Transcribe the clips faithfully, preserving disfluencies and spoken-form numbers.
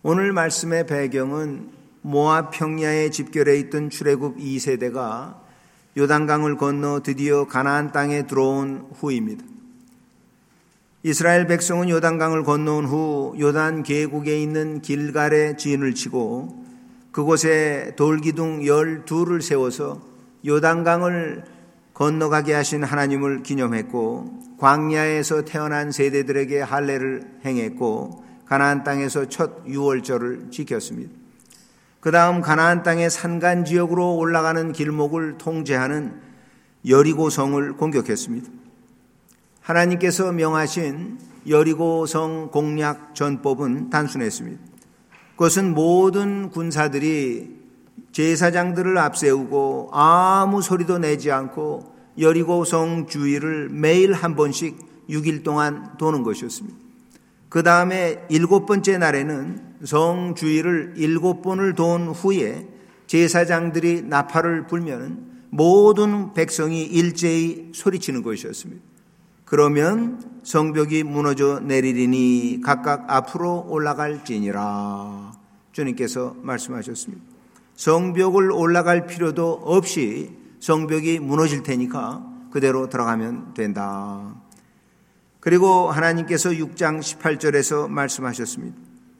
오늘 말씀의 배경은 모압 평야에 집결해 있던 출애굽 이 세대가 요단강을 건너 드디어 가나안 땅에 들어온 후입니다. 이스라엘 백성은 요단강을 건너온 후 요단 계곡에 있는 길갈에 진을 치고 그곳에 돌기둥 열둘을 세워서 요단강을 건너가게 하신 하나님을 기념했고, 광야에서 태어난 세대들에게 할례를 행했고, 가나안 땅에서 첫 유월절을 지켰습니다. 그 다음 가나안 땅의 산간 지역으로 올라가는 길목을 통제하는 여리고성을 공격했습니다. 하나님께서 명하신 여리고성 공략 전법은 단순했습니다. 그것은 모든 군사들이 제사장들을 앞세우고 아무 소리도 내지 않고 여리고성 주위를 매일 한 번씩 육 일 동안 도는 것이었습니다. 그 다음에 일곱 번째 날에는 성 주위를 일곱 번을 돈 후에 제사장들이 나팔을 불면 모든 백성이 일제히 소리치는 것이었습니다. 그러면 성벽이 무너져 내리리니 각각 앞으로 올라갈지니라. 주님께서 말씀하셨습니다. 성벽을 올라갈 필요도 없이 성벽이 무너질 테니까 그대로 들어가면 된다. 그리고 하나님께서 육 장 십팔 절에서 말씀하셨습니다.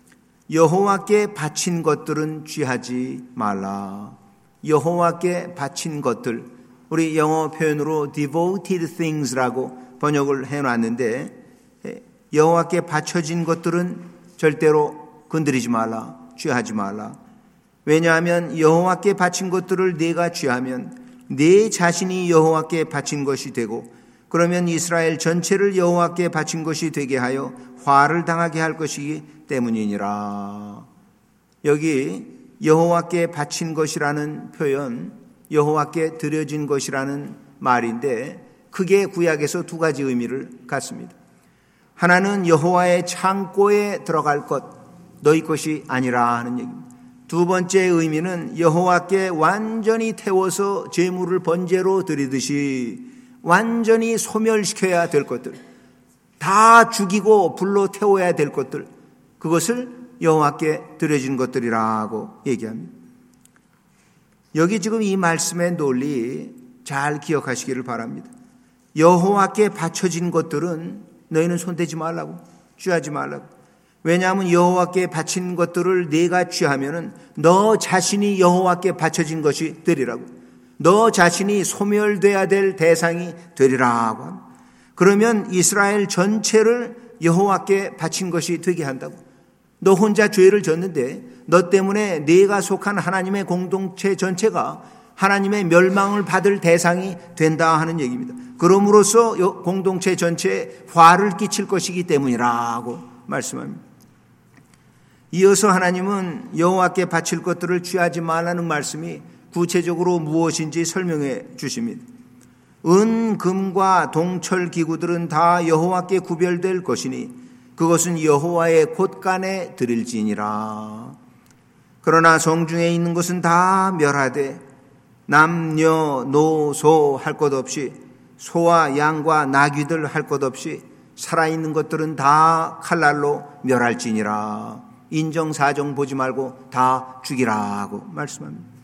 여호와께 바친 것들은 취하지 말라. 여호와께 바친 것들, 우리 영어 표현으로 devoted things라고 번역을 해놨는데, 여호와께 바쳐진 것들은 절대로 건드리지 말라, 취하지 말라. 왜냐하면 여호와께 바친 것들을 네가 취하면 네 자신이 여호와께 바친 것이 되고, 그러면 이스라엘 전체를 여호와께 바친 것이 되게 하여 화를 당하게 할 것이기 때문이니라. 여기 여호와께 바친 것이라는 표현, 여호와께 드려진 것이라는 말인데 크게 구약에서 두 가지 의미를 갖습니다. 하나는 여호와의 창고에 들어갈 것, 너희 것이 아니라 하는 얘기입니다. 두 번째 의미는 여호와께 완전히 태워서 제물을 번제로 드리듯이 완전히 소멸시켜야 될 것들, 다 죽이고 불로 태워야 될 것들, 그것을 여호와께 드려진 것들이라고 얘기합니다. 여기 지금 이 말씀의 논리 잘 기억하시기를 바랍니다. 여호와께 바쳐진 것들은 너희는 손대지 말라고, 취하지 말라고. 왜냐하면 여호와께 바친 것들을 네가 취하면은 너 자신이 여호와께 바쳐진 것이 되리라고. 너 자신이 소멸돼야 될 대상이 되리라고 합니다. 그러면 이스라엘 전체를 여호와께 바친 것이 되게 한다고. 너 혼자 죄를 졌는데 너 때문에 네가 속한 하나님의 공동체 전체가 하나님의 멸망을 받을 대상이 된다 하는 얘기입니다. 그럼으로써 공동체 전체에 화를 끼칠 것이기 때문이라고 말씀합니다. 이어서 하나님은 여호와께 바칠 것들을 취하지 말라는 말씀이 구체적으로 무엇인지 설명해 주십니다. 은, 금과 동철 기구들은 다 여호와께 구별될 것이니 그것은 여호와의 곳간에 드릴지니라. 그러나 성중에 있는 것은 다 멸하되 남녀 노소 할 것 없이, 소와 양과 나귀들 할 것 없이 살아있는 것들은 다 칼날로 멸할지니라. 인정사정 보지 말고 다 죽이라고 말씀합니다.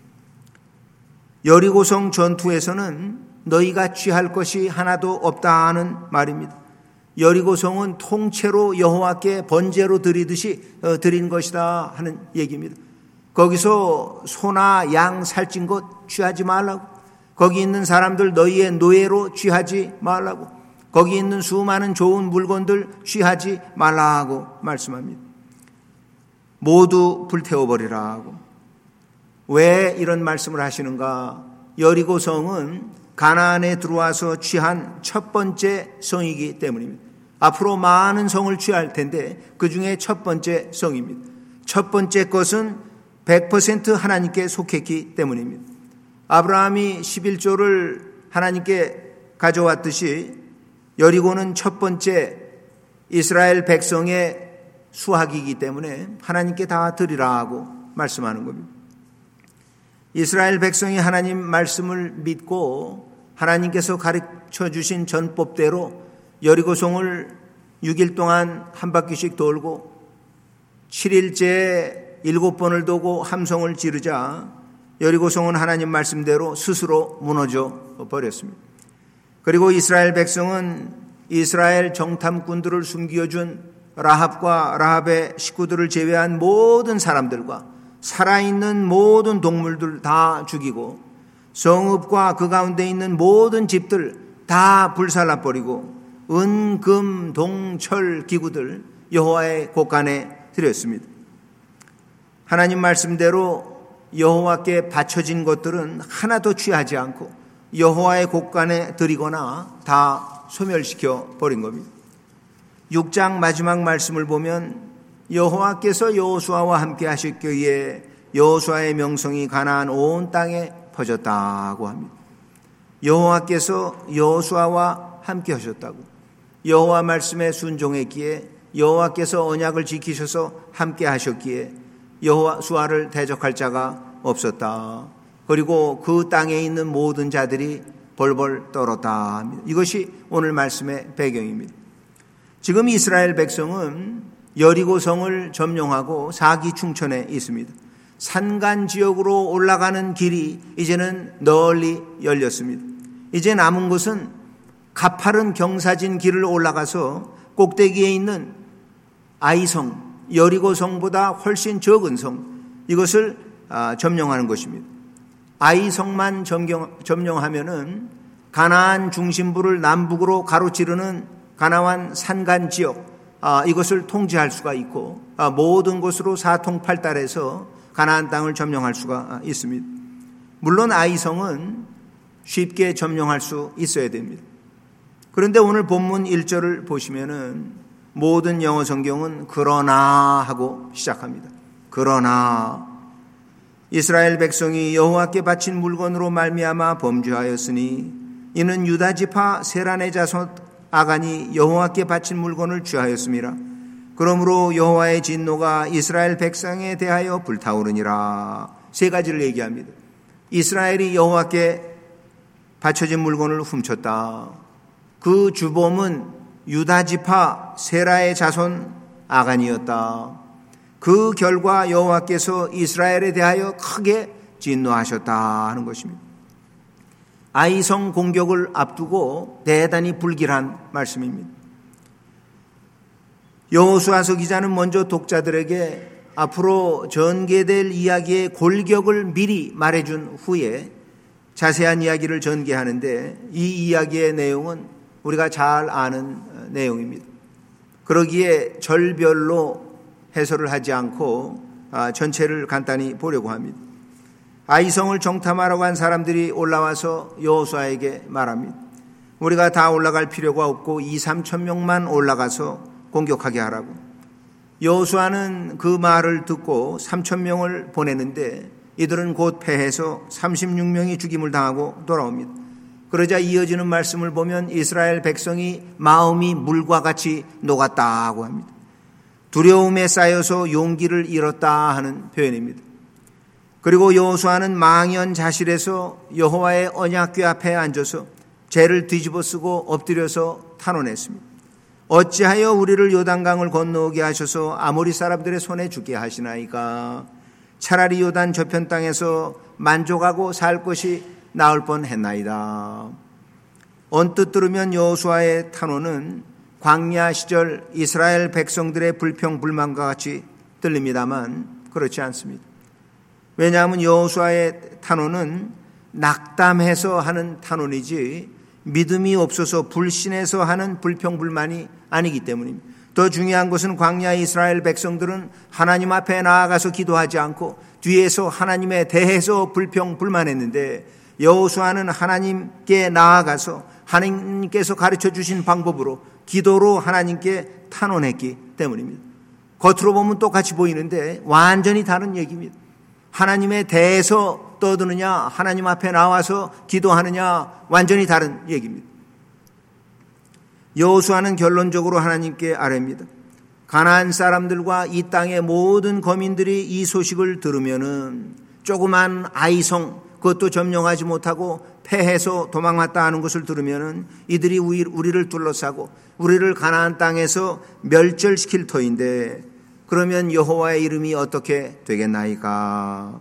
여리고성 전투에서는 너희가 취할 것이 하나도 없다 하는 말입니다. 여리고성은 통째로 여호와께 번제로 드리듯이 드린 것이다 하는 얘기입니다. 거기서 소나 양 살찐 것 취하지 말라고, 거기 있는 사람들 너희의 노예로 취하지 말라고, 거기 있는 수많은 좋은 물건들 취하지 말라고 말씀합니다. 모두 불태워버리라고. 왜 이런 말씀을 하시는가? 여리고성은 가나안에 들어와서 취한 첫 번째 성이기 때문입니다. 앞으로 많은 성을 취할 텐데 그 중에 첫 번째 성입니다. 첫 번째 것은 백 퍼센트 하나님께 속했기 때문입니다. 아브라함이 십일조를 하나님께 가져왔듯이 여리고는 첫 번째 이스라엘 백성의 수확이기 때문에 하나님께 다 드리라고 말씀하는 겁니다. 이스라엘 백성이 하나님 말씀을 믿고 하나님께서 가르쳐 주신 전법대로 여리고성을 육 일 동안 한 바퀴씩 돌고 칠 일째 일곱 번을 도고 함성을 지르자 여리고성은 하나님 말씀대로 스스로 무너져 버렸습니다. 그리고 이스라엘 백성은 이스라엘 정탐꾼들을 숨겨준 라합과 라합의 식구들을 제외한 모든 사람들과 살아있는 모든 동물들 다 죽이고 성읍과 그 가운데 있는 모든 집들 다 불살라버리고 은, 금, 동, 철 기구들 여호와의 곳간에 드렸습니다. 하나님 말씀대로 여호와께 바쳐진 것들은 하나도 취하지 않고 여호와의 곳간에 드리거나 다 소멸시켜 버린 겁니다. 육 장 마지막 말씀을 보면 여호와께서 여호수아와 함께 하셨기에 여호수아의 명성이 가나안 온 땅에 퍼졌다고 합니다. 여호와께서 여호수아와 함께 하셨다고, 여호와 말씀에 순종했기에 여호와께서 언약을 지키셔서 함께 하셨기에 여호수아를 대적할 자가 없었다. 그리고 그 땅에 있는 모든 자들이 벌벌 떨었다 합니다. 이것이 오늘 말씀의 배경입니다. 지금 이스라엘 백성은 여리고성을 점령하고 사기충천에 있습니다. 산간 지역으로 올라가는 길이 이제는 널리 열렸습니다. 이제 남은 것은 가파른 경사진 길을 올라가서 꼭대기에 있는 아이성, 여리고성보다 훨씬 적은 성, 이것을 점령하는 것입니다. 아이성만 점령하면은 가나안 중심부를 남북으로 가로지르는 가나안 산간 지역, 이것을 통제할 수가 있고 모든 곳으로 사통팔달해서 가나안 땅을 점령할 수가 있습니다. 물론 아이성은 쉽게 점령할 수 있어야 됩니다. 그런데 오늘 본문 일 절을 보시면은 모든 영어 성경은 그러나 하고 시작합니다. 그러나 이스라엘 백성이 여호와께 바친 물건으로 말미암아 범죄하였으니 이는 유다 지파 세란의 자손 아간이 여호와께 바친 물건을 취하였음이라. 그러므로 여호와의 진노가 이스라엘 백성에 대하여 불타오르니라. 세 가지를 얘기합니다. 이스라엘이 여호와께 바쳐진 물건을 훔쳤다. 그 주범은 유다 지파 세라의 자손 아간이었다. 그 결과 여호와께서 이스라엘에 대하여 크게 진노하셨다 하는 것입니다. 아이성 공격을 앞두고 대단히 불길한 말씀입니다. 여호수아서 기자는 먼저 독자들에게 앞으로 전개될 이야기의 골격을 미리 말해준 후에 자세한 이야기를 전개하는데 이 이야기의 내용은 우리가 잘 아는 내용입니다. 그러기에 절별로 해설을 하지 않고 전체를 간단히 보려고 합니다. 아이성을 정탐하러 간 사람들이 올라와서 여호수아에게 말합니다. 우리가 다 올라갈 필요가 없고 이, 삼천 명만 올라가서 공격하게 하라고. 여호수아는 그 말을 듣고 삼천 명을 보내는데 이들은 곧 패해서 삼십육 명이 죽임을 당하고 돌아옵니다. 그러자 이어지는 말씀을 보면 이스라엘 백성이 마음이 물과 같이 녹았다고 합니다. 두려움에 쌓여서 용기를 잃었다 하는 표현입니다. 그리고 여호수아는 망연자실해서 여호와의 언약궤 앞에 앉아서 죄를 뒤집어 쓰고 엎드려서 탄원했습니다. 어찌하여 우리를 요단강을 건너오게 하셔서 아모리 사람들의 손에 죽게 하시나이까. 차라리 요단 저편 땅에서 만족하고 살 것이 나을 뻔했나이다. 언뜻 들으면 여호수아의 탄원은 광야 시절 이스라엘 백성들의 불평불만과 같이 들립니다만 그렇지 않습니다. 왜냐하면 여호수아의 탄원은 낙담해서 하는 탄원이지 믿음이 없어서 불신해서 하는 불평불만이 아니기 때문입니다. 더 중요한 것은 광야 이스라엘 백성들은 하나님 앞에 나아가서 기도하지 않고 뒤에서 하나님에 대해서 불평불만했는데 여호수아는 하나님께 나아가서 하나님께서 가르쳐 주신 방법으로 기도로 하나님께 탄원했기 때문입니다. 겉으로 보면 똑같이 보이는데 완전히 다른 얘기입니다. 하나님에 대해서 떠드느냐 하나님 앞에 나와서 기도하느냐 완전히 다른 얘기입니다. 여호수아는 결론적으로 하나님께 아뢰입니다. 가나안 사람들과 이 땅의 모든 거민들이 이 소식을 들으면은 조그만 아이성 그것도 점령하지 못하고 패해서 도망왔다 하는 것을 들으면은 이들이 우리를 둘러싸고 우리를 가나안 땅에서 멸절시킬 터인데 그러면 여호와의 이름이 어떻게 되겠나이까?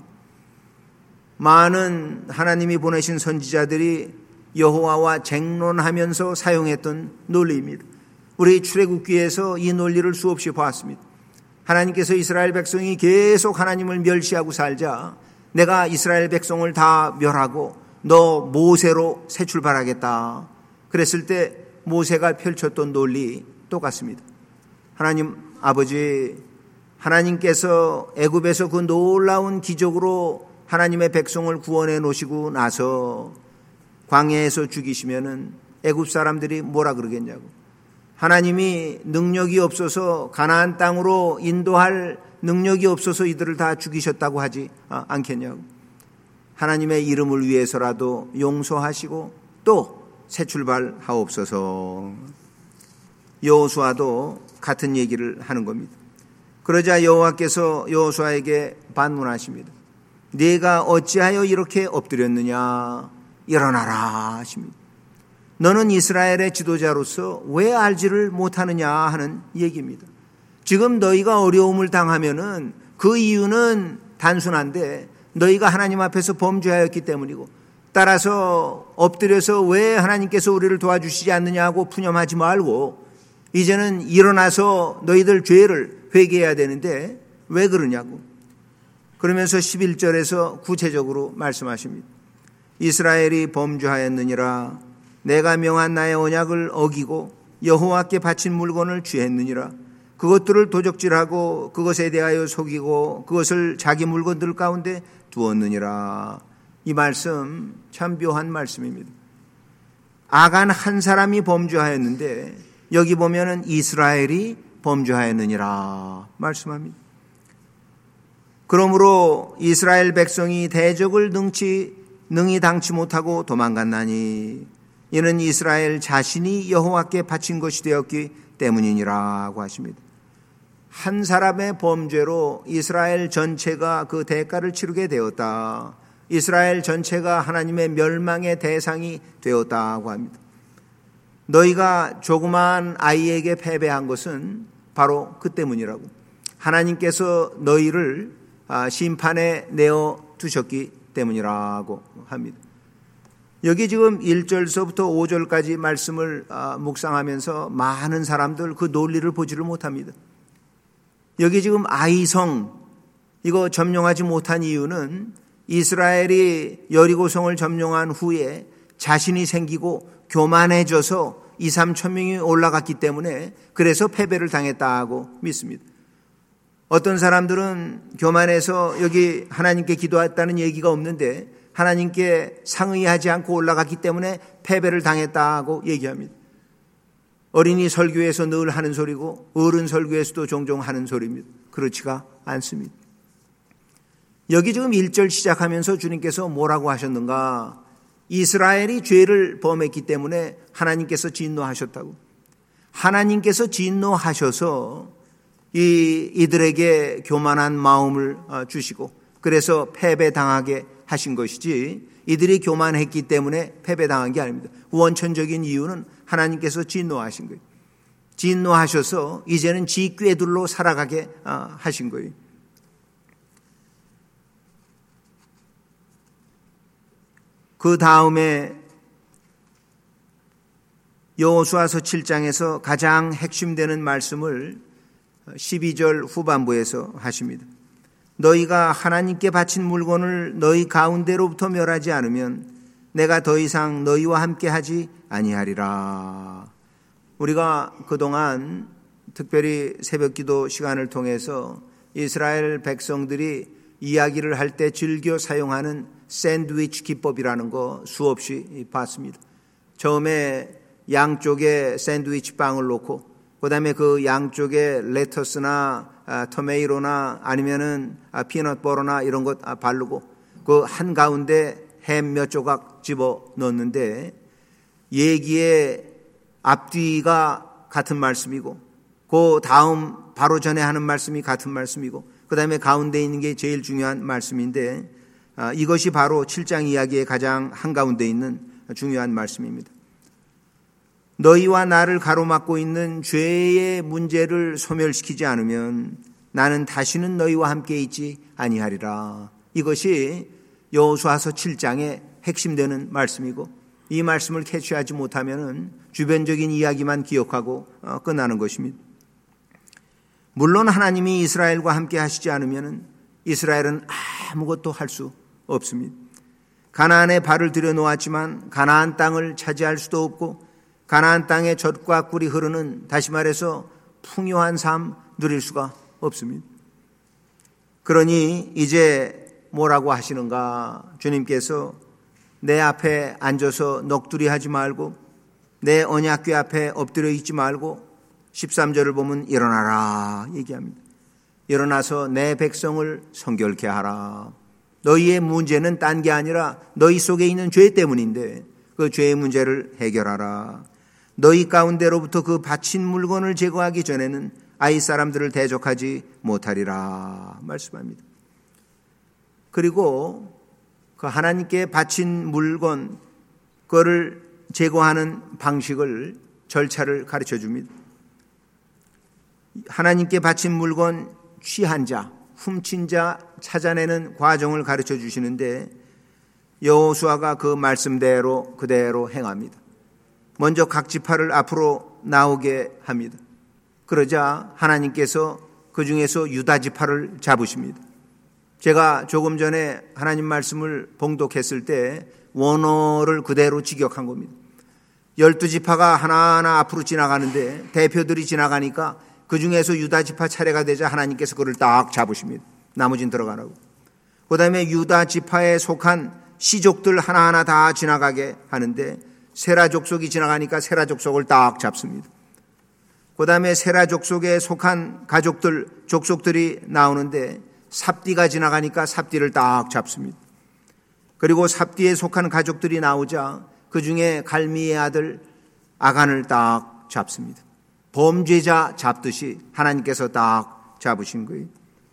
많은 하나님이 보내신 선지자들이 여호와와 쟁론하면서 사용했던 논리입니다. 우리 출애굽기에서 이 논리를 수없이 보았습니다. 하나님께서 이스라엘 백성이 계속 하나님을 멸시하고 살자 내가 이스라엘 백성을 다 멸하고 너 모세로 새 출발하겠다. 그랬을 때 모세가 펼쳤던 논리 똑같습니다. 하나님 아버지, 하나님께서 애굽에서 그 놀라운 기적으로 하나님의 백성을 구원해 놓으시고 나서 광야에서 죽이시면은 애굽 사람들이 뭐라 그러겠냐고. 하나님이 능력이 없어서 가나안 땅으로 인도할 능력이 없어서 이들을 다 죽이셨다고 하지 않겠냐고. 하나님의 이름을 위해서라도 용서하시고 또 새 출발하옵소서. 여호수아도 같은 얘기를 하는 겁니다. 그러자 여호와께서 여호수아에게 반문하십니다. 네가 어찌하여 이렇게 엎드렸느냐? 일어나라 하십니다. 너는 이스라엘의 지도자로서 왜 알지를 못하느냐 하는 얘기입니다. 지금 너희가 어려움을 당하면은 그 이유는 단순한데 너희가 하나님 앞에서 범죄하였기 때문이고, 따라서 엎드려서 왜 하나님께서 우리를 도와주시지 않느냐고 푸념하지 말고 이제는 일어나서 너희들 죄를 회개해야 되는데 왜 그러냐고. 그러면서 십일 절에서 구체적으로 말씀하십니다. 이스라엘이 범죄하였느니라. 내가 명한 나의 언약을 어기고 여호와께 바친 물건을 취했느니라. 그것들을 도적질하고 그것에 대하여 속이고 그것을 자기 물건들 가운데 두었느니라. 이 말씀 참 묘한 말씀입니다. 아간 한 사람이 범죄하였는데 여기 보면은 이스라엘이 범죄하였느니라 말씀합니다. 그러므로 이스라엘 백성이 대적을 능치 능히 당치 못하고 도망갔나니 이는 이스라엘 자신이 여호와께 바친 것이 되었기 때문이니라고 하십니다. 한 사람의 범죄로 이스라엘 전체가 그 대가를 치르게 되었다. 이스라엘 전체가 하나님의 멸망의 대상이 되었다고 합니다. 너희가 조그마한 아이에게 패배한 것은 바로 그 때문이라고. 하나님께서 너희를 심판에 내어 두셨기 때문이라고 합니다. 여기 지금 일 절서부터 오 절까지 말씀을 묵상하면서 많은 사람들 그 논리를 보지를 못합니다. 여기 지금 아이성 이거 점령하지 못한 이유는 이스라엘이 여리고성을 점령한 후에 자신이 생기고 교만해져서 이, 삼천 명이 올라갔기 때문에 그래서 패배를 당했다고 믿습니다. 어떤 사람들은 교만해서 여기 하나님께 기도했다는 얘기가 없는데 하나님께 상의하지 않고 올라갔기 때문에 패배를 당했다고 얘기합니다. 어린이 설교에서 늘 하는 소리고 어른 설교에서도 종종 하는 소리입니다. 그렇지가 않습니다. 여기 지금 일 절 시작하면서 주님께서 뭐라고 하셨는가? 이스라엘이 죄를 범했기 때문에 하나님께서 진노하셨다고. 하나님께서 진노하셔서 이, 이들에게 교만한 마음을 주시고 그래서 패배당하게 하신 것이지 이들이 교만했기 때문에 패배당한 게 아닙니다. 원천적인 이유는 하나님께서 진노하신 거예요. 진노하셔서 이제는 지 꾀들로 살아가게 하신 거예요. 그 다음에 여호수아서 칠 장에서 가장 핵심되는 말씀을 십이 절 후반부에서 하십니다. 너희가 하나님께 바친 물건을 너희 가운데로부터 멸하지 않으면 내가 더 이상 너희와 함께 하지 아니하리라. 우리가 그동안 특별히 새벽기도 시간을 통해서 이스라엘 백성들이 이야기를 할 때 즐겨 사용하는 샌드위치 기법이라는 거 수없이 봤습니다. 처음에 양쪽에 샌드위치 빵을 놓고 그 다음에 그 양쪽에 레터스나 아, 토메이로나 아니면은 아, 피넛 버터나 이런 것 아, 바르고 그 한가운데 햄 몇 조각 집어 넣는데 얘기의 앞뒤가 같은 말씀이고 그 다음 바로 전에 하는 말씀이 같은 말씀이고 그 다음에 가운데 있는 게 제일 중요한 말씀인데 아, 이것이 바로 칠 장 이야기의 가장 한가운데 있는 중요한 말씀입니다. 너희와 나를 가로막고 있는 죄의 문제를 소멸시키지 않으면 나는 다시는 너희와 함께 있지 아니하리라. 이것이 여호수아서 칠 장의 핵심되는 말씀이고, 이 말씀을 캐치하지 못하면 주변적인 이야기만 기억하고 끝나는 것입니다. 물론 하나님이 이스라엘과 함께 하시지 않으면 이스라엘은 아무것도 할 수 없습니다. 가나안에 발을 들여놓았지만 가나안 땅을 차지할 수도 없고, 가나안 땅에 젖과 꿀이 흐르는, 다시 말해서 풍요한 삶 누릴 수가 없습니다. 그러니 이제 뭐라고 하시는가? 주님께서 내 앞에 앉아서 넋두리 하지 말고 내 언약궤 앞에 엎드려 있지 말고 십삼 절을 보면 일어나라 얘기합니다. 일어나서 내 백성을 성결케 하라. 너희의 문제는 딴 게 아니라 너희 속에 있는 죄 때문인데 그 죄의 문제를 해결하라. 너희 가운데로부터 그 바친 물건을 제거하기 전에는 아이 사람들을 대적하지 못하리라 말씀합니다. 그리고 그 하나님께 바친 물건, 그거를 제거하는 방식을, 절차를 가르쳐 줍니다. 하나님께 바친 물건 취한 자, 훔친 자 찾아내는 과정을 가르쳐 주시는데 여호수아가 그 말씀대로 그대로 행합니다. 먼저 각 지파를 앞으로 나오게 합니다. 그러자 하나님께서 그 중에서 유다 지파를 잡으십니다. 제가 조금 전에 하나님 말씀을 봉독했을 때 원어를 그대로 직역한 겁니다. 열두 지파가 하나하나 앞으로 지나가는데 대표들이 지나가니까 그 중에서 유다 지파 차례가 되자 하나님께서 그를 딱 잡으십니다. 나머지는 들어가라고. 그 다음에 유다 지파에 속한 시족들 하나하나 다 지나가게 하는데 세라 족속이 지나가니까 세라 족속을 딱 잡습니다. 그 다음에 세라 족속에 속한 가족들, 족속들이 나오는데 삽디가 지나가니까 삽디를 딱 잡습니다. 그리고 삽디에 속한 가족들이 나오자 그 중에 갈미의 아들 아간을 딱 잡습니다. 범죄자 잡듯이 하나님께서 딱 잡으신 거예요.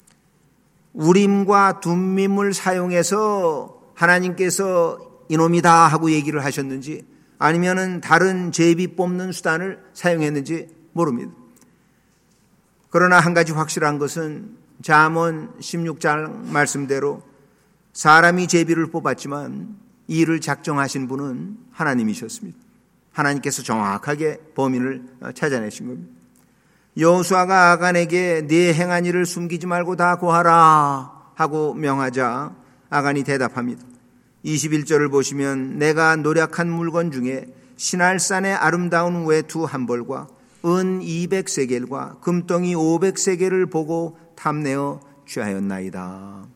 우림과 둠밈을 사용해서 하나님께서 이놈이다 하고 얘기를 하셨는지 아니면은 다른 제비 뽑는 수단을 사용했는지 모릅니다. 그러나 한 가지 확실한 것은 잠언 십육 장 말씀대로 사람이 제비를 뽑았지만 이 일을 작정하신 분은 하나님이셨습니다. 하나님께서 정확하게 범인을 찾아내신 겁니다. 여호수아가 아간에게 네 행한 일을 숨기지 말고 다 고하라 하고 명하자 아간이 대답합니다. 이십일 절을 보시면 내가 노력한 물건 중에 시날산의 아름다운 외투 한 벌과 은 이백 세겔과 금덩이 오백 세겔을 보고 탐내어 취하였나이다.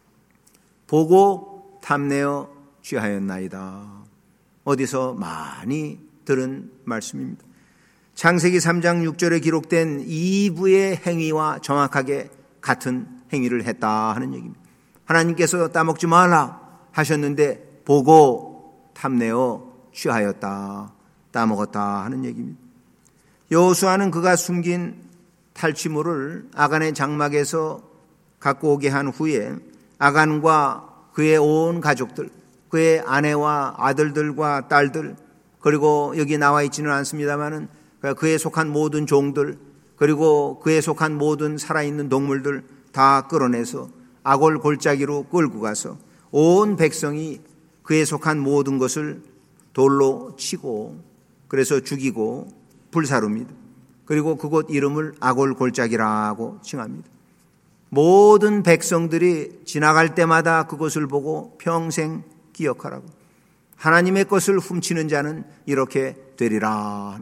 보고 탐내어 취하였나이다. 어디서 많이 들은 말씀입니다. 창세기 삼 장 육 절에 기록된 이브의 행위와 정확하게 같은 행위를 했다 하는 얘기입니다. 하나님께서 따먹지 말라 하셨는데 보고 탐내어 취하였다, 따먹었다 하는 얘기입니다. 여호수아는 그가 숨긴 탈취물을 아간의 장막에서 갖고 오게 한 후에 아간과 그의 온 가족들, 그의 아내와 아들들과 딸들, 그리고 여기 나와 있지는 않습니다만은 그에 속한 모든 종들, 그리고 그에 속한 모든 살아있는 동물들 다 끌어내서 아골 골짜기로 끌고 가서 온 백성이 그에 속한 모든 것을 돌로 치고 그래서 죽이고 불사릅니다. 그리고 그곳 이름을 아골 골짜기라고 칭합니다. 모든 백성들이 지나갈 때마다 그것을 보고 평생 기억하라고. 하나님의 것을 훔치는 자는 이렇게 되리라.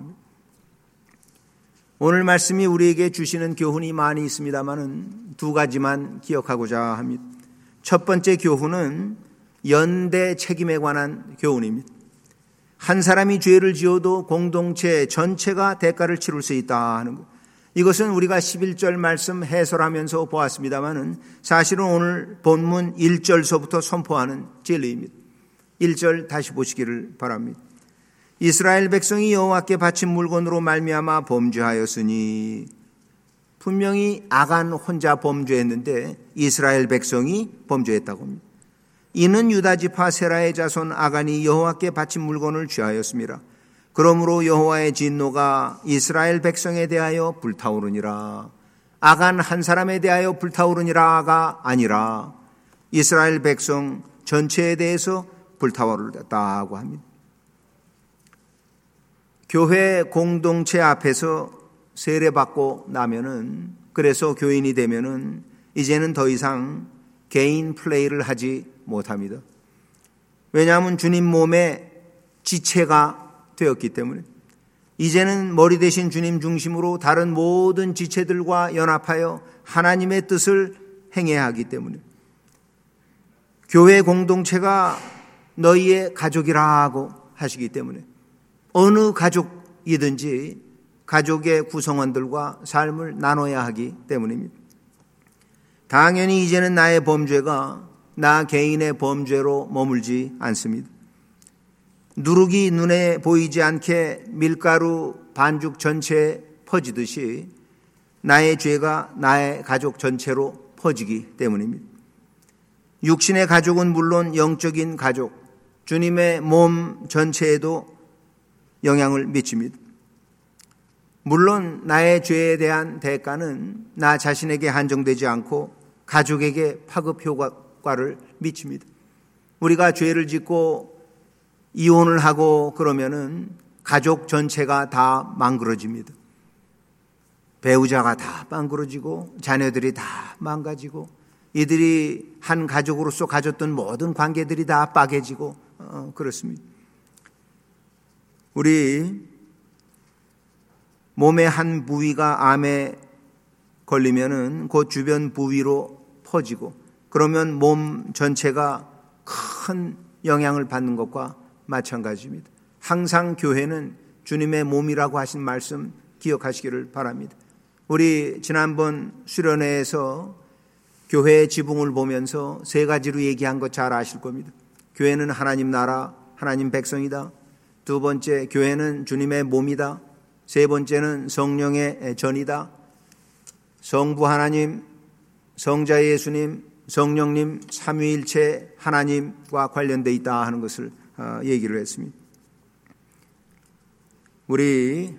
오늘 말씀이 우리에게 주시는 교훈이 많이 있습니다만은 두 가지만 기억하고자 합니다. 첫 번째 교훈은 연대 책임에 관한 교훈입니다. 한 사람이 죄를 지어도 공동체 전체가 대가를 치를 수 있다 하는 것. 이것은 우리가 십일 절 말씀 해설하면서 보았습니다마는 사실은 오늘 본문 일 절서부터 선포하는 진리입니다. 일 절 다시 보시기를 바랍니다. 이스라엘 백성이 여호와께 바친 물건으로 말미암아 범죄하였으니, 분명히 아간 혼자 범죄했는데 이스라엘 백성이 범죄했다고 합니다. 이는 유다 지파 세라의 자손 아간이 여호와께 바친 물건을 취하였습니다. 그러므로 여호와의 진노가 이스라엘 백성에 대하여 불타오르니라. 아간 한 사람에 대하여 불타오르니라가 아니라 이스라엘 백성 전체에 대해서 불타오르다고 합니다. 교회 공동체 앞에서 세례받고 나면은, 그래서 교인이 되면은 이제는 더 이상 개인 플레이를 하지 못합니다. 왜냐하면 주님 몸의 지체가 되었기 때문에 이제는 머리 대신 주님 중심으로 다른 모든 지체들과 연합하여 하나님의 뜻을 행해야 하기 때문에 교회 공동체가 너희의 가족이라고 하시기 때문에 어느 가족이든지 가족의 구성원들과 삶을 나눠야 하기 때문입니다. 당연히 이제는 나의 범죄가 나 개인의 범죄로 머물지 않습니다. 누룩이 눈에 보이지 않게 밀가루 반죽 전체에 퍼지듯이 나의 죄가 나의 가족 전체로 퍼지기 때문입니다. 육신의 가족은 물론 영적인 가족, 주님의 몸 전체에도 영향을 미칩니다. 물론 나의 죄에 대한 대가는 나 자신에게 한정되지 않고 가족에게 파급 효과를 미칩니다. 우리가 죄를 짓고 이혼을 하고 그러면은 가족 전체가 다 망그러집니다. 배우자가 다 망그러지고 자녀들이 다 망가지고 이들이 한 가족으로서 가졌던 모든 관계들이 다 빠개지고 어, 그렇습니다. 우리 몸의 한 부위가 암에 걸리면은 그 주변 부위로 퍼지고 그러면 몸 전체가 큰 영향을 받는 것과 마찬가지입니다. 항상 교회는 주님의 몸이라고 하신 말씀 기억하시기를 바랍니다. 우리 지난번 수련회에서 교회의 지붕을 보면서 세 가지로 얘기한 것 잘 아실 겁니다. 교회는 하나님 나라, 하나님 백성이다. 두 번째, 교회는 주님의 몸이다. 세 번째는 성령의 전이다. 성부 하나님, 성자 예수님, 성령님 삼위일체 하나님과 관련되어 있다 하는 것을 얘기를 했습니다. 우리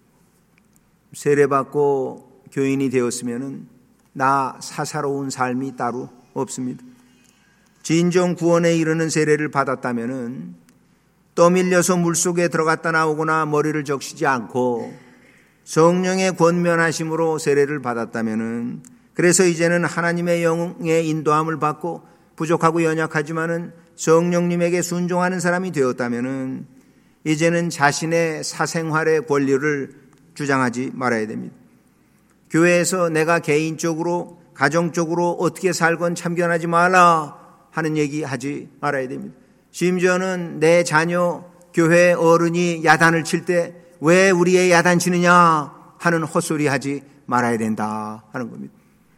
세례받고 교인이 되었으면은 나 사사로운 삶이 따로 없습니다. 진정 구원에 이르는 세례를 받았다면은 떠밀려서 물속에 들어갔다 나오거나 머리를 적시지 않고 성령의 권면하심으로 세례를 받았다면은, 그래서 이제는 하나님의 영의 인도함을 받고 부족하고 연약하지만은 성령님에게 순종하는 사람이 되었다면은 이제는 자신의 사생활의 권리를 주장하지 말아야 됩니다. 교회에서 내가 개인적으로 가정적으로 어떻게 살건 참견하지 말라 하는 얘기 하지 말아야 됩니다. 심지어는 내 자녀 교회 어른이 야단을 칠 때 왜 우리의 야단 치느냐 하는 헛소리 하지 말아야 된다 하는 겁니다.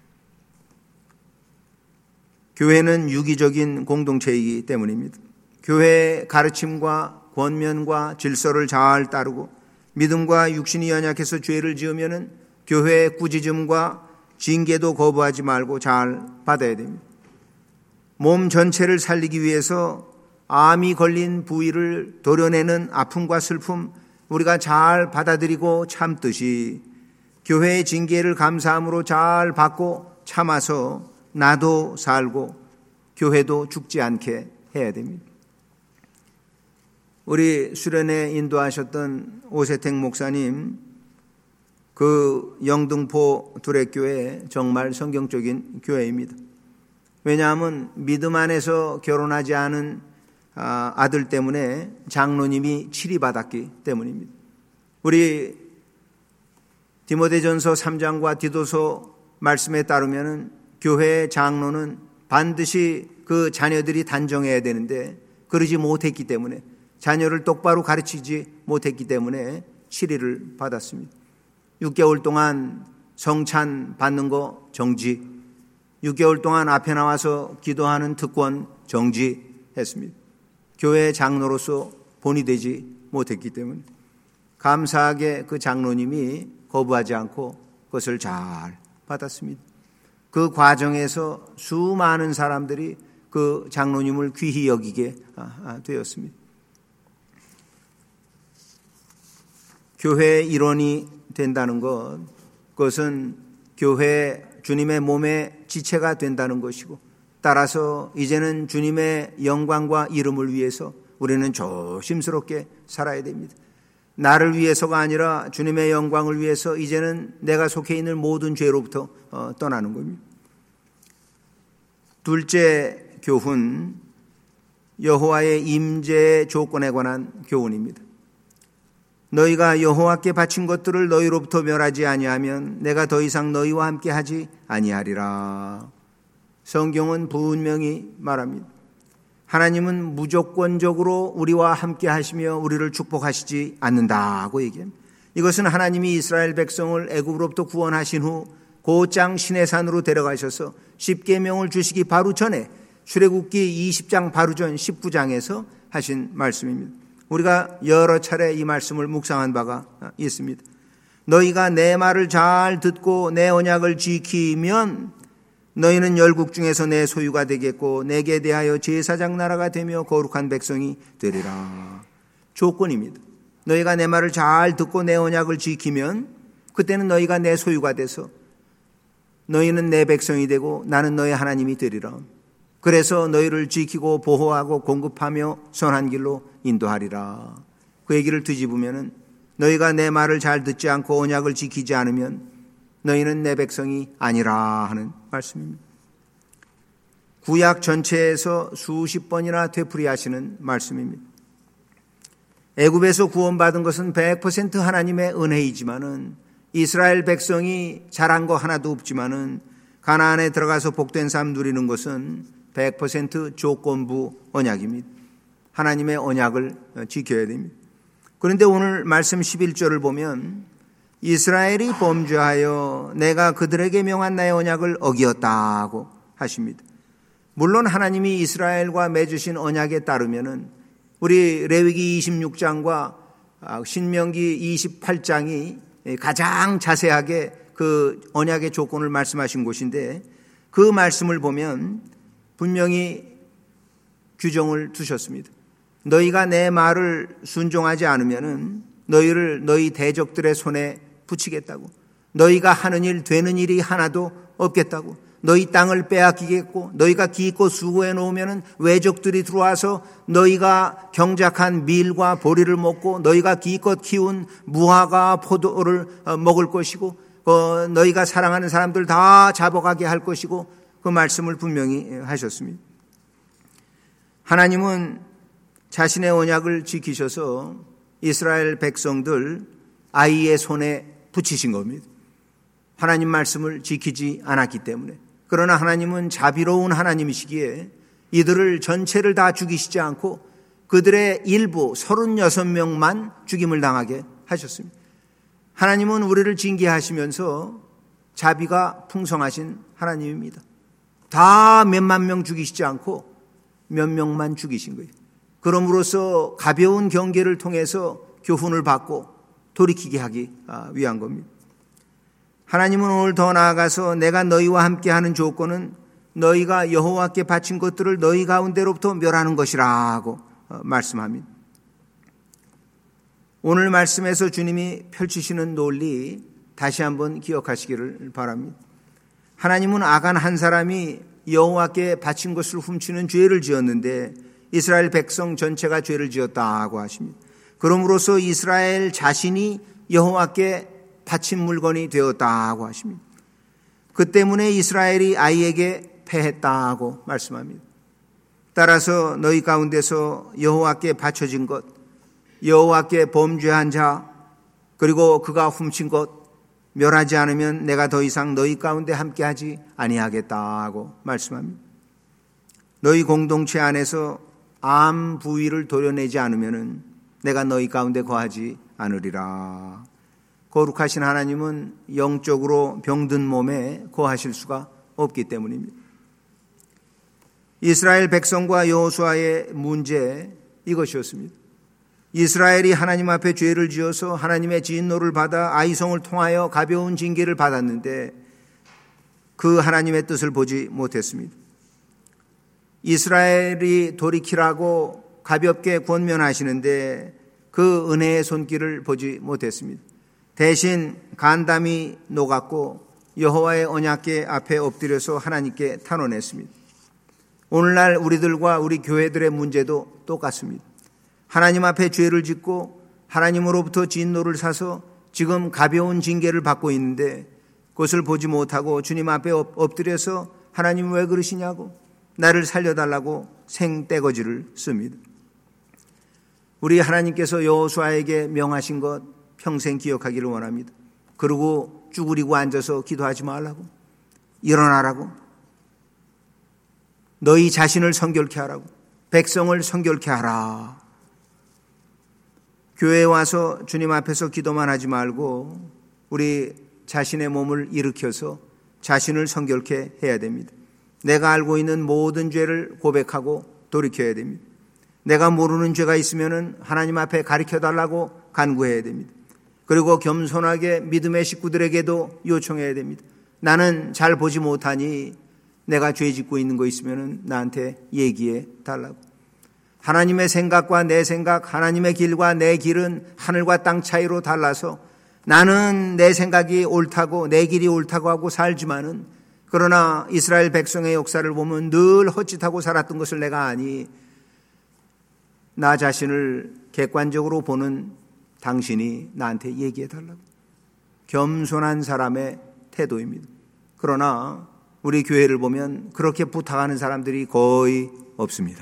교회는 유기적인 공동체이기 때문입니다. 교회의 가르침과 권면과 질서를 잘 따르고 믿음과 육신이 연약해서 죄를 지으면은 교회의 꾸짖음과 징계도 거부하지 말고 잘 받아야 됩니다. 몸 전체를 살리기 위해서 암이 걸린 부위를 도려내는 아픔과 슬픔 우리가 잘 받아들이고 참듯이 교회의 징계를 감사함으로 잘 받고 참아서 나도 살고 교회도 죽지 않게 해야 됩니다. 우리 수련회 인도하셨던 오세택 목사님, 그 영등포 두레교회 정말 성경적인 교회입니다. 왜냐하면 믿음 안에서 결혼하지 않은 아들 때문에 장로님이 치리받았기 때문입니다. 우리 디모데전서 삼 장과 디도서 말씀에 따르면 교회의 장로는 반드시 그 자녀들이 단정해야 되는데 그러지 못했기 때문에, 자녀를 똑바로 가르치지 못했기 때문에 치리를 받았습니다. 육 개월 동안 성찬 받는 거 정지, 육 개월 동안 앞에 나와서 기도하는 특권 정지했습니다. 교회 장로로서 본이 되지 못했기 때문에 감사하게 그 장로님이 거부하지 않고 그것을 잘 받았습니다. 그 과정에서 수많은 사람들이 그 장로님을 귀히 여기게 되었습니다. 교회의 일원이 된다는 것, 그것은 교회 주님의 몸의 지체가 된다는 것이고, 따라서 이제는 주님의 영광과 이름을 위해서 우리는 조심스럽게 살아야 됩니다. 나를 위해서가 아니라 주님의 영광을 위해서 이제는 내가 속해 있는 모든 죄로부터 떠나는 겁니다. 둘째 교훈, 여호와의 임재의 조건에 관한 교훈입니다. 너희가 여호와께 바친 것들을 너희로부터 멸하지 아니하면 내가 더 이상 너희와 함께 하지 아니하리라. 성경은 분명히 말합니다. 하나님은 무조건적으로 우리와 함께 하시며 우리를 축복하시지 않는다고 얘기합니다. 이것은 하나님이 이스라엘 백성을 애굽으로부터 구원하신 후 곧장 시내산으로 데려가셔서 십계명을 주시기 바로 전에 출애굽기 이십 장 바로 전 십구 장에서 하신 말씀입니다. 우리가 여러 차례 이 말씀을 묵상한 바가 있습니다. 너희가 내 말을 잘 듣고 내 언약을 지키면 너희는 열국 중에서 내 소유가 되겠고 내게 대하여 제사장 나라가 되며 거룩한 백성이 되리라. 조건입니다. 너희가 내 말을 잘 듣고 내 언약을 지키면 그때는 너희가 내 소유가 돼서 너희는 내 백성이 되고 나는 너희 하나님이 되리라. 그래서 너희를 지키고 보호하고 공급하며 선한 길로 인도하리라. 그 얘기를 뒤집으면 너희가 내 말을 잘 듣지 않고 언약을 지키지 않으면 너희는 내 백성이 아니라 하는 말씀입니다. 구약 전체에서 수십 번이나 되풀이하시는 말씀입니다. 애굽에서 구원받은 것은 백 퍼센트 하나님의 은혜이지만은 이스라엘 백성이 잘한 거 하나도 없지만은 가나안에 들어가서 복된 삶 누리는 것은 백 퍼센트 조건부 언약입니다. 하나님의 언약을 지켜야 됩니다. 그런데 오늘 말씀 십일 절을 보면 이스라엘이 범죄하여 내가 그들에게 명한 나의 언약을 어기었다고 하십니다. 물론 하나님이 이스라엘과 맺으신 언약에 따르면은 우리 레위기 이십육 장과 신명기 이십팔 장이 가장 자세하게 그 언약의 조건을 말씀하신 곳인데 그 말씀을 보면 분명히 규정을 두셨습니다. 너희가 내 말을 순종하지 않으면은 너희를 너희 대적들의 손에 붙이겠다고. 너희가 하는 일 되는 일이 하나도 없겠다고. 너희 땅을 빼앗기겠고 너희가 기껏 수고해 놓으면 외적들이 들어와서 너희가 경작한 밀과 보리를 먹고 너희가 기껏 키운 무화과 포도를 먹을 것이고 어, 너희가 사랑하는 사람들 다 잡아가게 할 것이고 그 말씀을 분명히 하셨습니다. 하나님은 자신의 언약을 지키셔서 이스라엘 백성들 아이의 손에 붙이신 겁니다. 하나님 말씀을 지키지 않았기 때문에. 그러나 하나님은 자비로운 하나님이시기에 이들을 전체를 다 죽이시지 않고 그들의 일부 서른여섯 명만 죽임을 당하게 하셨습니다. 하나님은 우리를 징계하시면서 자비가 풍성하신 하나님입니다. 다 몇만 명 죽이시지 않고 몇 명만 죽이신 거예요. 그럼으로써 가벼운 경계를 통해서 교훈을 받고 돌이키게 하기 위한 겁니다. 하나님은 오늘 더 나아가서 내가 너희와 함께하는 조건은 너희가 여호와께 바친 것들을 너희 가운데로부터 멸하는 것이라고 말씀합니다. 오늘 말씀에서 주님이 펼치시는 논리 다시 한번 기억하시기를 바랍니다. 하나님은 아간 한 사람이 여호와께 바친 것을 훔치는 죄를 지었는데 이스라엘 백성 전체가 죄를 지었다고 하십니다. 그러므로서 이스라엘 자신이 여호와께 바친 물건이 되었다고 하십니다. 그 때문에 이스라엘이 아이에게 패했다고 말씀합니다. 따라서 너희 가운데서 여호와께 바쳐진 것, 여호와께 범죄한 자, 그리고 그가 훔친 것 멸하지 않으면 내가 더 이상 너희 가운데 함께하지 아니하겠다고 말씀합니다. 너희 공동체 안에서 암 부위를 도려내지 않으면 내가 너희 가운데 거하지 않으리라. 거룩하신 하나님은 영적으로 병든 몸에 거하실 수가 없기 때문입니다. 이스라엘 백성과 여호수아의 문제 이것이었습니다. 이스라엘이 하나님 앞에 죄를 지어서 하나님의 진노를 받아 아이성을 통하여 가벼운 징계를 받았는데 그 하나님의 뜻을 보지 못했습니다. 이스라엘이 돌이키라고 가볍게 권면하시는데 그 은혜의 손길을 보지 못했습니다. 대신 간담이 녹았고 여호와의 언약궤 앞에 엎드려서 하나님께 탄원했습니다. 오늘날 우리들과 우리 교회들의 문제도 똑같습니다. 하나님 앞에 죄를 짓고 하나님으로부터 진노를 사서 지금 가벼운 징계를 받고 있는데 그것을 보지 못하고 주님 앞에 엎드려서 하나님 왜 그러시냐고 나를 살려달라고 생떼거지를 씁니다. 우리 하나님께서 여호수아에게 명하신 것 평생 기억하기를 원합니다. 그리고 쭈그리고 앉아서 기도하지 말라고, 일어나라고, 너희 자신을 성결케 하라고, 백성을 성결케 하라. 교회에 와서 주님 앞에서 기도만 하지 말고 우리 자신의 몸을 일으켜서 자신을 성결케 해야 됩니다. 내가 알고 있는 모든 죄를 고백하고 돌이켜야 됩니다. 내가 모르는 죄가 있으면 하나님 앞에 가르쳐달라고 간구해야 됩니다. 그리고 겸손하게 믿음의 식구들에게도 요청해야 됩니다. 나는 잘 보지 못하니 내가 죄 짓고 있는 거 있으면 나한테 얘기해 달라고. 하나님의 생각과 내 생각, 하나님의 길과 내 길은 하늘과 땅 차이로 달라서 나는 내 생각이 옳다고 내 길이 옳다고 하고 살지만은 그러나 이스라엘 백성의 역사를 보면 늘 헛짓하고 살았던 것을 내가 아니 나 자신을 객관적으로 보는 당신이 나한테 얘기해 달라고. 겸손한 사람의 태도입니다. 그러나 우리 교회를 보면 그렇게 부탁하는 사람들이 거의 없습니다.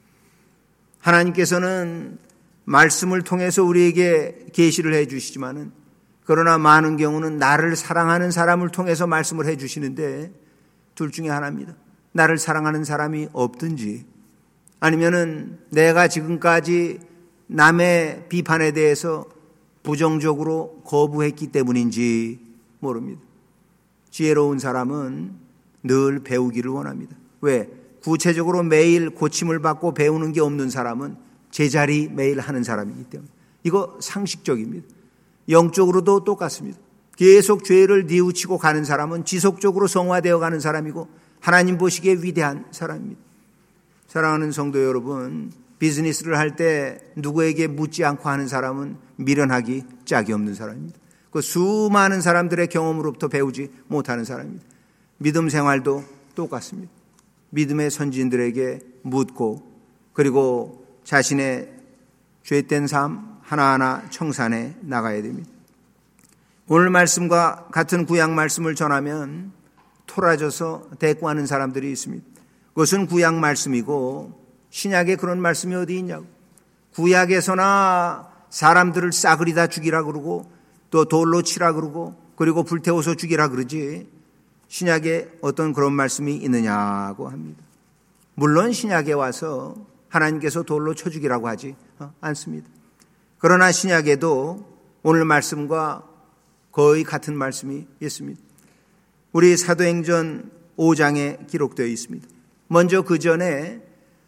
하나님께서는 말씀을 통해서 우리에게 계시를 해 주시지만은 그러나 많은 경우는 나를 사랑하는 사람을 통해서 말씀을 해 주시는데 둘 중에 하나입니다. 나를 사랑하는 사람이 없든지 아니면은 내가 지금까지 남의 비판에 대해서 부정적으로 거부했기 때문인지 모릅니다. 지혜로운 사람은 늘 배우기를 원합니다. 왜? 구체적으로 매일 고침을 받고 배우는 게 없는 사람은 제자리 매일 하는 사람이기 때문에 이거 상식적입니다. 영적으로도 똑같습니다. 계속 죄를 뉘우치고 가는 사람은 지속적으로 성화되어 가는 사람이고 하나님 보시기에 위대한 사람입니다. 사랑하는 성도 여러분, 비즈니스를 할 때 누구에게 묻지 않고 하는 사람은 미련하기 짝이 없는 사람입니다. 그 수많은 사람들의 경험으로부터 배우지 못하는 사람입니다. 믿음 생활도 똑같습니다. 믿음의 선진들에게 묻고 그리고 자신의 죄된 삶 하나하나 청산해 나가야 됩니다. 오늘 말씀과 같은 구약 말씀을 전하면 토라져서 대꾸하는 사람들이 있습니다. 그것은 구약 말씀이고 신약에 그런 말씀이 어디 있냐고. 구약에서나 사람들을 싸그리다 죽이라 그러고 또 돌로 치라 그러고 그리고 불태워서 죽이라 그러지 신약에 어떤 그런 말씀이 있느냐고 합니다. 물론 신약에 와서 하나님께서 돌로 쳐 죽이라고 하지 않습니다. 그러나 신약에도 오늘 말씀과 거의 같은 말씀이 있습니다. 우리 사도행전 오 장에 기록되어 있습니다. 먼저 그 전에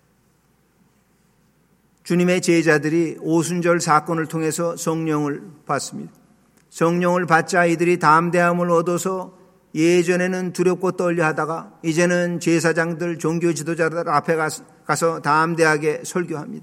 주님의 제자들이 오순절 사건을 통해서 성령을 받습니다. 성령을 받자 이들이 담대함을 얻어서 예전에는 두렵고 떨려 하다가 이제는 제사장들, 종교 지도자들 앞에 가서 담대하게 설교합니다.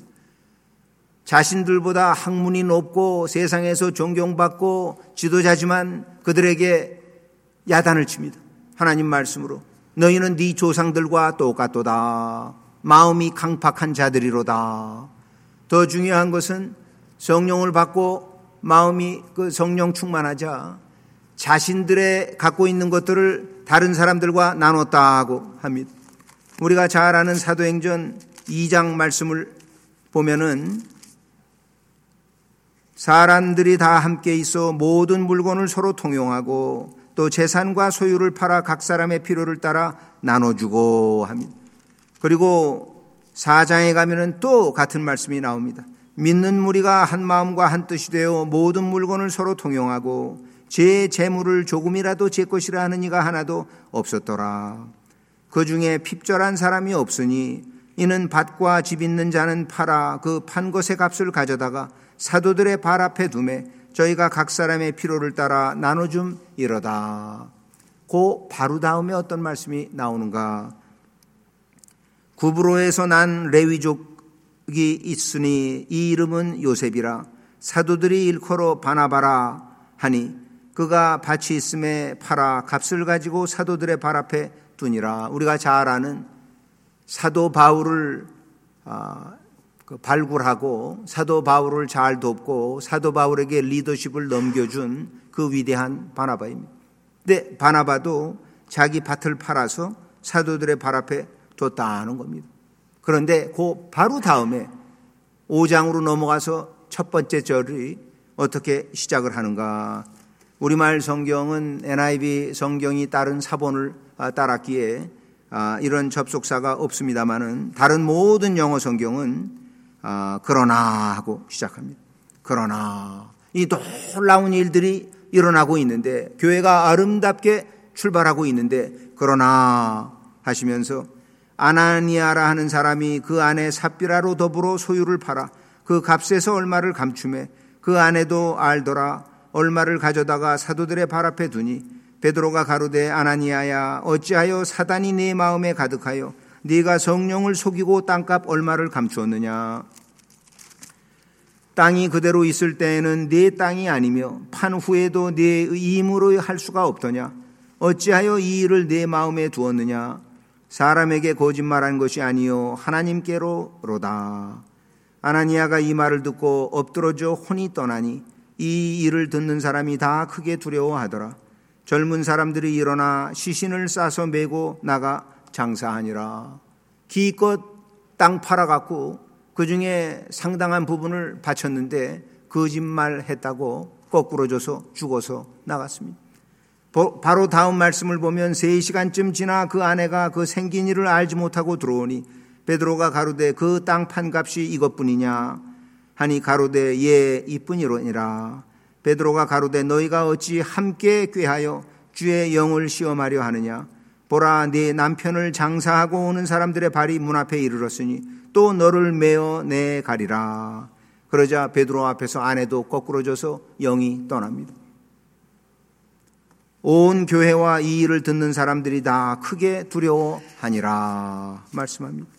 자신들보다 학문이 높고 세상에서 존경받고 지도자지만 그들에게 야단을 칩니다. 하나님 말씀으로 너희는 네 조상들과 똑같도다. 마음이 강팍한 자들이로다. 더 중요한 것은 성령을 받고 마음이 그 성령 충만하자 자신들의 갖고 있는 것들을 다른 사람들과 나눴다고 합니다. 우리가 잘 아는 사도행전 이 장 말씀을 보면은 사람들이 다 함께 있어 모든 물건을 서로 통용하고 또 재산과 소유를 팔아 각 사람의 필요를 따라 나눠주고 합니다. 그리고 사 장에 가면은 또 같은 말씀이 나옵니다. 믿는 무리가 한 마음과 한 뜻이 되어 모든 물건을 서로 통용하고 제 재물을 조금이라도 제 것이라 하는 이가 하나도 없었더라. 그 중에 핍절한 사람이 없으니 이는 밭과 집 있는 자는 팔아 그 판 것의 값을 가져다가 사도들의 발 앞에 두매 저희가 각 사람의 필요를 따라 나눠줌 이러다. 그 바로 다음에 어떤 말씀이 나오는가? 구브로에서 난 레위족이 있으니 이 이름은 요셉이라 사도들이 일컬어 바나바라 하니 그가 밭이 있음에 팔아 값을 가지고 사도들의 발 앞에 두니라. 우리가 잘 아는 사도 바울을 발굴하고 사도 바울을 잘 돕고 사도 바울에게 리더십을 넘겨준 그 위대한 바나바입니다. 근데 바나바도 자기 밭을 팔아서 사도들의 발 앞에 뒀다는 겁니다. 그런데 그 바로 다음에 오 장으로 넘어가서 첫 번째 절이 어떻게 시작을 하는가. 우리말 성경은 엔아이브이 성경이 따른 사본을 따랐기에 이런 접속사가 없습니다마는 다른 모든 영어 성경은 그러나 하고 시작합니다. 그러나 이 놀라운 일들이 일어나고 있는데 교회가 아름답게 출발하고 있는데 그러나 하시면서 아나니아라 하는 사람이 그 아내 삽비라로 더불어 소유를 팔아 그 값에서 얼마를 감추매 그 아내도 알더라. 얼마를 가져다가 사도들의 발 앞에 두니 베드로가 가로되 아나니아야 어찌하여 사단이 네 마음에 가득하여 네가 성령을 속이고 땅값 얼마를 감추었느냐. 땅이 그대로 있을 때에는 네 땅이 아니며 판 후에도 네 임으로 할 수가 없더냐. 어찌하여 이 일을 네 마음에 두었느냐. 사람에게 거짓말한 것이 아니요 하나님께로로다. 아나니아가 이 말을 듣고 엎드러져 혼이 떠나니 이 일을 듣는 사람이 다 크게 두려워하더라. 젊은 사람들이 일어나 시신을 싸서 메고 나가 장사하니라. 기껏 땅 팔아갖고 그 중에 상당한 부분을 바쳤는데 거짓말했다고 거꾸로 줘서 죽어서 나갔습니다. 바로 다음 말씀을 보면 세 시간쯤 지나 그 아내가 그 생긴 일을 알지 못하고 들어오니 베드로가 가로되 그 땅 판 값이 이것뿐이냐 하니 가로되 예 이뿐이로니라. 베드로가 가로되 너희가 어찌 함께 꾀하여 주의 영을 시험하려 하느냐. 보라 네 남편을 장사하고 오는 사람들의 발이 문 앞에 이르렀으니 또 너를 메어 내 가리라. 그러자 베드로 앞에서 아내도 거꾸로 져서 영이 떠납니다. 온 교회와 이 일을 듣는 사람들이 다 크게 두려워하니라 말씀합니다.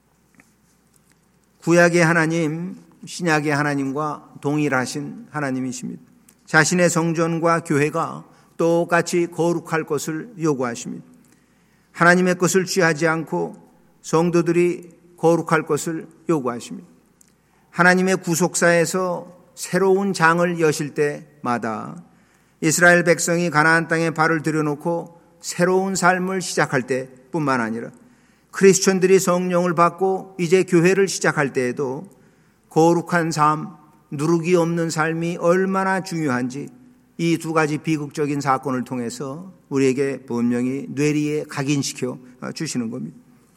구약의 하나님, 신약의 하나님과 동일하신 하나님이십니다. 자신의 성전과 교회가 똑같이 거룩할 것을 요구하십니다. 하나님의 것을 취하지 않고 성도들이 거룩할 것을 요구하십니다. 하나님의 구속사에서 새로운 장을 여실 때마다 이스라엘 백성이 가나안 땅에 발을 들여놓고 새로운 삶을 시작할 때뿐만 아니라 크리스천들이 성령을 받고 이제 교회를 시작할 때에도 거룩한 삶, 누룩이 없는 삶이 얼마나 중요한지 이 두 가지 비극적인 사건을 통해서 우리에게 분명히 뇌리에 각인시켜 주시는 겁니다.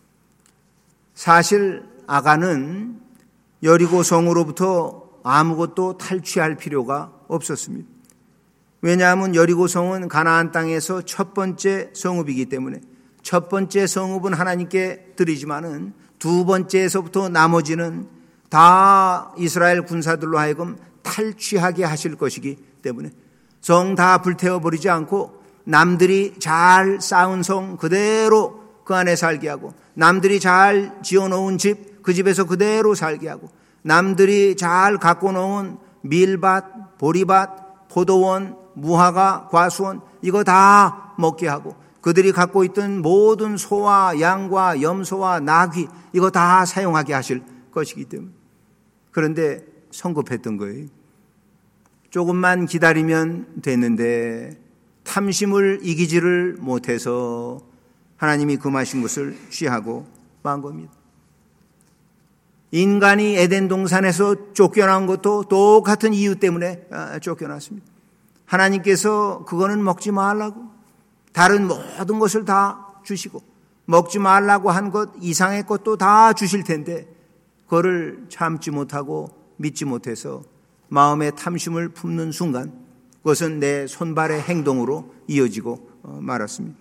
사실 아간은 여리고 성으로부터 아무것도 탈취할 필요가 없었습니다. 왜냐하면 여리고 성은 가나안 땅에서 첫 번째 성읍이기 때문에 첫 번째 성읍은 하나님께 드리지만은 두 번째에서부터 나머지는 다 이스라엘 군사들로 하여금 탈취하게 하실 것이기 때문에 성 다 불태워버리지 않고 남들이 잘 쌓은 성 그대로 그 안에 살게 하고 남들이 잘 지어놓은 집 그 집에서 그대로 살게 하고 남들이 잘 갖고 놓은 밀밭, 보리밭, 포도원, 무화과, 과수원 이거 다 먹게 하고 그들이 갖고 있던 모든 소와 양과 염소와 나귀 이거 다 사용하게 하실 것이기 때문에 그런데 성급했던 거예요. 조금만 기다리면 됐는데 탐심을 이기지를 못해서 하나님이 금하신 것을 취하고 만 겁니다. 인간이 에덴 동산에서 쫓겨난 것도 똑같은 이유 때문에 쫓겨났습니다. 하나님께서 그거는 먹지 말라고 다른 모든 것을 다 주시고 먹지 말라고 한 것 이상의 것도 다 주실 텐데 그거를 참지 못하고 믿지 못해서 마음의 탐심을 품는 순간 그것은 내 손발의 행동으로 이어지고 말았습니다.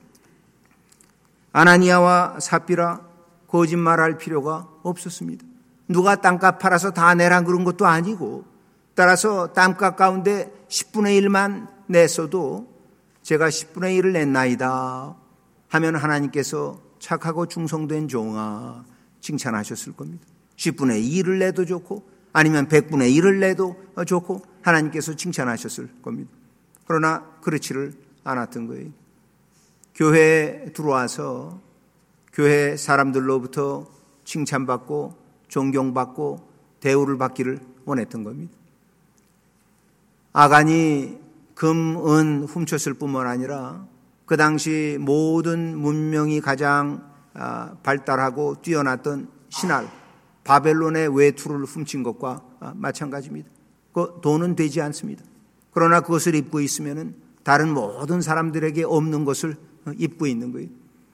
아나니아와 삽비라 거짓말할 필요가 없었습니다. 누가 땅값 팔아서 다 내란 그런 것도 아니고 따라서 땅값 가운데 십분의 일만 냈어도 제가 십분의 일을 냈나이다 하면 하나님께서 착하고 충성된 종아 칭찬하셨을 겁니다. 십분의 이를 내도 좋고 아니면 백분의 일을 내도 좋고 하나님께서 칭찬하셨을 겁니다. 그러나 그렇지를 않았던 거예요. 교회에 들어와서 교회 사람들로부터 칭찬받고 존경받고 대우를 받기를 원했던 겁니다. 아간이 금, 은 훔쳤을 뿐만 아니라 그 당시 모든 문명이 가장 발달하고 뛰어났던 신할 바벨론의 외투를 훔친 것과 마찬가지입니다. 그 돈은 되지 않습니다. 그러나 그것을 입고 있으면 다른 모든 사람들에게 없는 것을 입고 있는 거예요.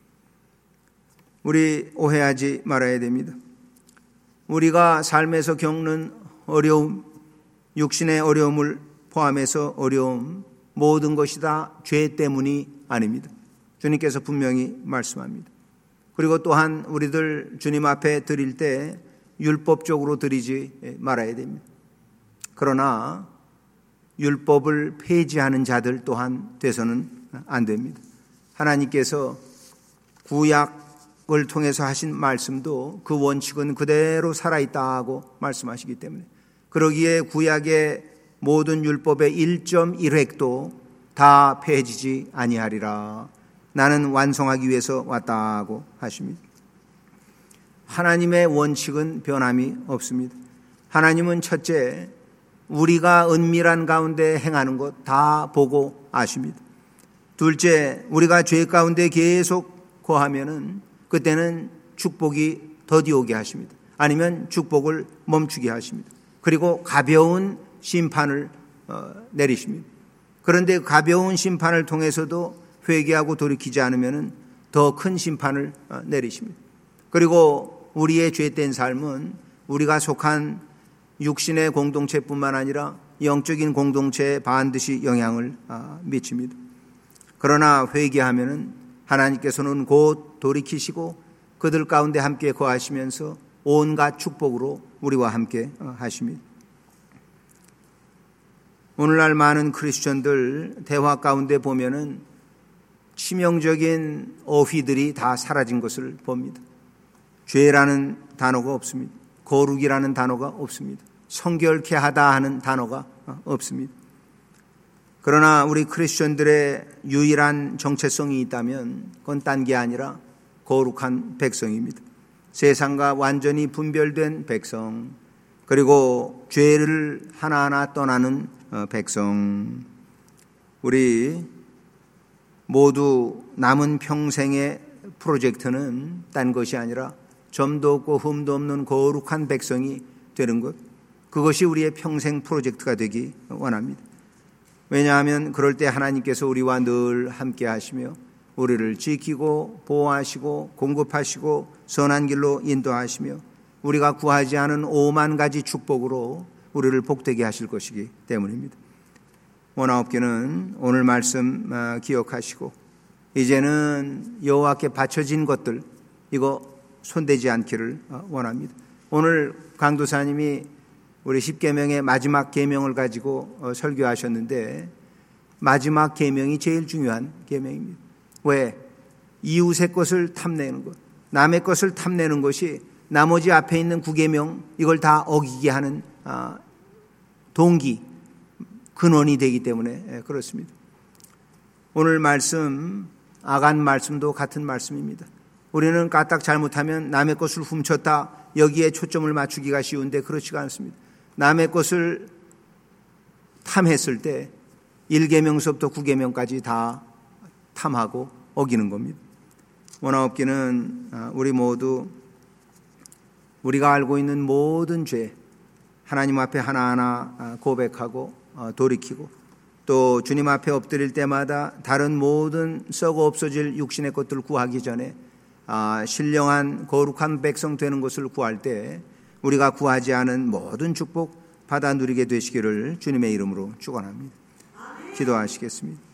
우리 오해하지 말아야 됩니다. 우리가 삶에서 겪는 어려움, 육신의 어려움을 포함해서 어려움, 모든 것이 다 죄 때문이 아닙니다. 주님께서 분명히 말씀합니다. 그리고 또한 우리들 주님 앞에 드릴 때 율법적으로 드리지 말아야 됩니다. 그러나 율법을 폐지하는 자들 또한 돼서는 안 됩니다. 하나님께서 구약을 통해서 하신 말씀도 그 원칙은 그대로 살아있다고 말씀하시기 때문에 그러기에 구약의 모든 율법의 일 점 일 획도 다 폐해지지 아니하리라. 나는 완성하기 위해서 왔다고 하십니다. 하나님의 원칙은 변함이 없습니다. 하나님은 첫째, 우리가 은밀한 가운데 행하는 것 다 보고 아십니다. 둘째, 우리가 죄 가운데 계속 거하면은 그때는 축복이 더디 오게 하십니다. 아니면 축복을 멈추게 하십니다. 그리고 가벼운 심판을 내리십니다. 그런데 가벼운 심판을 통해서도 회개하고 돌이키지 않으면 더 큰 심판을 내리십니다. 그리고 우리의 죄된 삶은 우리가 속한 육신의 공동체뿐만 아니라 영적인 공동체에 반드시 영향을 미칩니다. 그러나 회개하면은 하나님께서는 곧 돌이키시고 그들 가운데 함께 거하시면서 온갖 축복으로 우리와 함께 하십니다. 오늘날 많은 크리스천들 대화 가운데 보면은 치명적인 어휘들이 다 사라진 것을 봅니다. 죄라는 단어가 없습니다. 거룩이라는 단어가 없습니다. 성결케 하다 하는 단어가 없습니다. 그러나 우리 크리스천들의 유일한 정체성이 있다면 그건 딴 게 아니라 거룩한 백성입니다. 세상과 완전히 분별된 백성, 그리고 죄를 하나하나 떠나는 백성. 우리 모두 남은 평생의 프로젝트는 딴 것이 아니라 점도 없고 흠도 없는 거룩한 백성이 되는 것, 그것이 우리의 평생 프로젝트가 되기 원합니다. 왜냐하면 그럴 때 하나님께서 우리와 늘 함께 하시며 우리를 지키고 보호하시고 공급하시고 선한 길로 인도하시며 우리가 구하지 않은 오만 가지 축복으로 우리를 복되게 하실 것이기 때문입니다. 원하옵기는 오늘 말씀 기억하시고 이제는 여호와께 바쳐진 것들 이거 손대지 않기를 원합니다. 오늘 강도사님이 우리 십 계명의 마지막 계명을 가지고 설교하셨는데 마지막 계명이 제일 중요한 계명입니다. 왜? 이웃의 것을 탐내는 것, 남의 것을 탐내는 것이 나머지 앞에 있는 구 계명 이걸 다 어기게 하는 동기, 근원이 되기 때문에 그렇습니다. 오늘 말씀, 아간 말씀도 같은 말씀입니다. 우리는 까딱 잘못하면 남의 것을 훔쳤다 여기에 초점을 맞추기가 쉬운데 그렇지가 않습니다. 남의 것을 탐했을 때 일 계명서부터 구 계명까지 다 탐하고 어기는 겁니다. 원하옵기는 우리 모두 우리가 알고 있는 모든 죄 하나님 앞에 하나하나 고백하고 돌이키고 또 주님 앞에 엎드릴 때마다 다른 모든 썩어 없어질 육신의 것들을 구하기 전에 신령한 거룩한 백성 되는 것을 구할 때 우리가 구하지 않은 모든 축복 받아 누리게 되시기를 주님의 이름으로 축원합니다. 기도하시겠습니다.